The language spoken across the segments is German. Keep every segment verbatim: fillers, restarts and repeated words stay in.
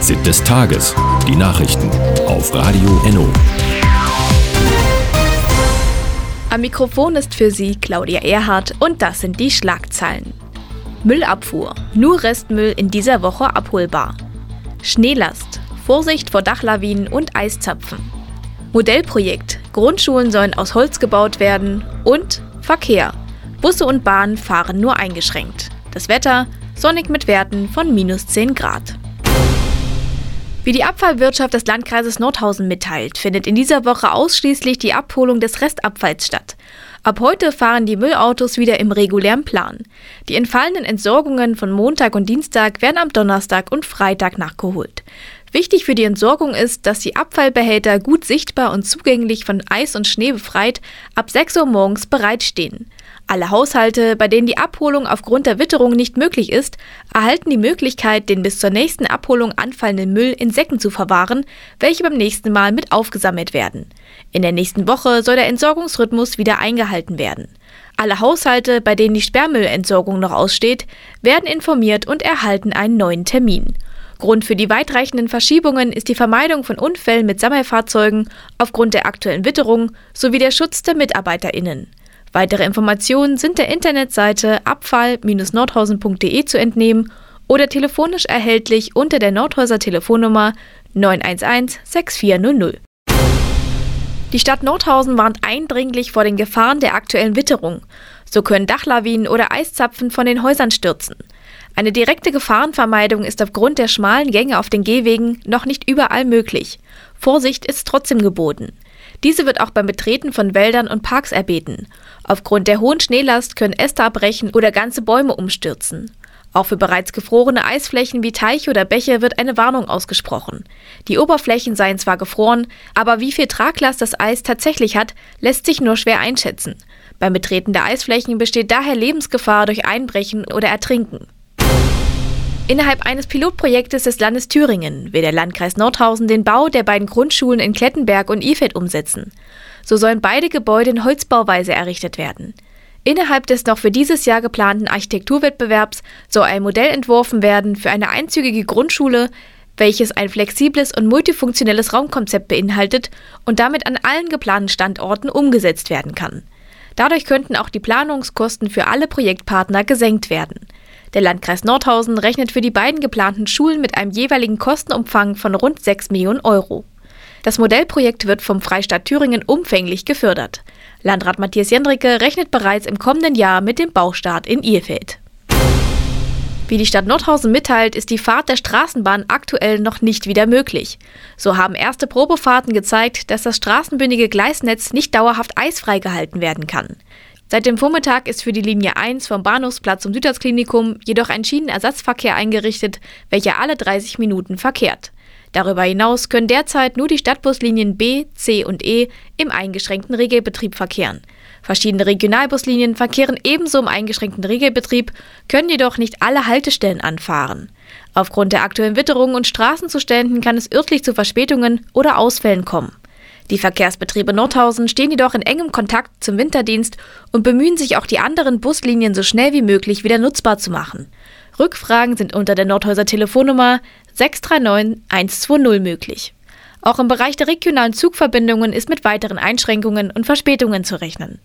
Fazit des Tages. Die Nachrichten auf Radio Enno. Am Mikrofon ist für Sie Claudia Erhardt und das sind die Schlagzeilen. Müllabfuhr. Nur Restmüll in dieser Woche abholbar. Schneelast. Vorsicht vor Dachlawinen und Eiszapfen. Modellprojekt. Grundschulen sollen aus Holz gebaut werden. Und Verkehr. Busse und Bahnen fahren nur eingeschränkt. Das Wetter. Sonnig mit Werten von minus zehn Grad. Wie die Abfallwirtschaft des Landkreises Nordhausen mitteilt, findet in dieser Woche ausschließlich die Abholung des Restabfalls statt. Ab heute fahren die Müllautos wieder im regulären Plan. Die entfallenen Entsorgungen von Montag und Dienstag werden am Donnerstag und Freitag nachgeholt. Wichtig für die Entsorgung ist, dass die Abfallbehälter gut sichtbar und zugänglich von Eis und Schnee befreit ab sechs Uhr morgens bereitstehen. Alle Haushalte, bei denen die Abholung aufgrund der Witterung nicht möglich ist, erhalten die Möglichkeit, den bis zur nächsten Abholung anfallenden Müll in Säcken zu verwahren, welche beim nächsten Mal mit aufgesammelt werden. In der nächsten Woche soll der Entsorgungsrhythmus wieder eingehalten werden. Alle Haushalte, bei denen die Sperrmüllentsorgung noch aussteht, werden informiert und erhalten einen neuen Termin. Grund für die weitreichenden Verschiebungen ist die Vermeidung von Unfällen mit Sammelfahrzeugen aufgrund der aktuellen Witterung sowie der Schutz der MitarbeiterInnen. Weitere Informationen sind der Internetseite abfall Bindestrich nordhausen Punkt de zu entnehmen oder telefonisch erhältlich unter der Nordhauser Telefonnummer neun eins eins sechs vier null null. Die Stadt Nordhausen warnt eindringlich vor den Gefahren der aktuellen Witterung. So können Dachlawinen oder Eiszapfen von den Häusern stürzen. Eine direkte Gefahrenvermeidung ist aufgrund der schmalen Gänge auf den Gehwegen noch nicht überall möglich. Vorsicht ist trotzdem geboten. Diese wird auch beim Betreten von Wäldern und Parks erbeten. Aufgrund der hohen Schneelast können Äste abbrechen oder ganze Bäume umstürzen. Auch für bereits gefrorene Eisflächen wie Teiche oder Bäche wird eine Warnung ausgesprochen. Die Oberflächen seien zwar gefroren, aber wie viel Traglast das Eis tatsächlich hat, lässt sich nur schwer einschätzen. Beim Betreten der Eisflächen besteht daher Lebensgefahr durch Einbrechen oder Ertrinken. Innerhalb eines Pilotprojektes des Landes Thüringen will der Landkreis Nordhausen den Bau der beiden Grundschulen in Klettenberg und Ifeld umsetzen. So sollen beide Gebäude in Holzbauweise errichtet werden. Innerhalb des noch für dieses Jahr geplanten Architekturwettbewerbs soll ein Modell entworfen werden für eine einzügige Grundschule, welches ein flexibles und multifunktionelles Raumkonzept beinhaltet und damit an allen geplanten Standorten umgesetzt werden kann. Dadurch könnten auch die Planungskosten für alle Projektpartner gesenkt werden. Der Landkreis Nordhausen rechnet für die beiden geplanten Schulen mit einem jeweiligen Kostenumfang von rund sechs Millionen Euro. Das Modellprojekt wird vom Freistaat Thüringen umfänglich gefördert. Landrat Matthias Jendricke rechnet bereits im kommenden Jahr mit dem Baustart in Ilfeld. Wie die Stadt Nordhausen mitteilt, ist die Fahrt der Straßenbahn aktuell noch nicht wieder möglich. So haben erste Probefahrten gezeigt, dass das straßenbündige Gleisnetz nicht dauerhaft eisfrei gehalten werden kann. Seit dem Vormittag ist für die Linie eins vom Bahnhofsplatz zum Südarztklinikum jedoch ein Schienenersatzverkehr eingerichtet, welcher alle dreißig Minuten verkehrt. Darüber hinaus können derzeit nur die Stadtbuslinien B, C und E im eingeschränkten Regelbetrieb verkehren. Verschiedene Regionalbuslinien verkehren ebenso im eingeschränkten Regelbetrieb, können jedoch nicht alle Haltestellen anfahren. Aufgrund der aktuellen Witterung und Straßenzuständen kann es örtlich zu Verspätungen oder Ausfällen kommen. Die Verkehrsbetriebe Nordhausen stehen jedoch in engem Kontakt zum Winterdienst und bemühen sich auch die anderen Buslinien so schnell wie möglich wieder nutzbar zu machen. Rückfragen sind unter der Nordhauser Telefonnummer sechs drei neun eins zwei null möglich. Auch im Bereich der regionalen Zugverbindungen ist mit weiteren Einschränkungen und Verspätungen zu rechnen.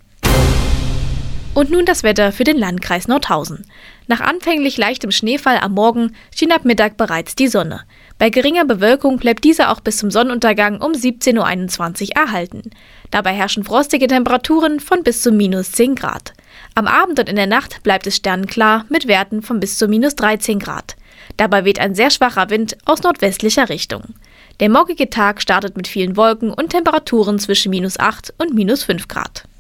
Und nun das Wetter für den Landkreis Nordhausen. Nach anfänglich leichtem Schneefall am Morgen schien ab Mittag bereits die Sonne. Bei geringer Bewölkung bleibt diese auch bis zum Sonnenuntergang um siebzehn Uhr einundzwanzig erhalten. Dabei herrschen frostige Temperaturen von bis zu minus zehn Grad. Am Abend und in der Nacht bleibt es sternenklar mit Werten von bis zu minus dreizehn Grad. Dabei weht ein sehr schwacher Wind aus nordwestlicher Richtung. Der morgige Tag startet mit vielen Wolken und Temperaturen zwischen minus acht und minus fünf Grad.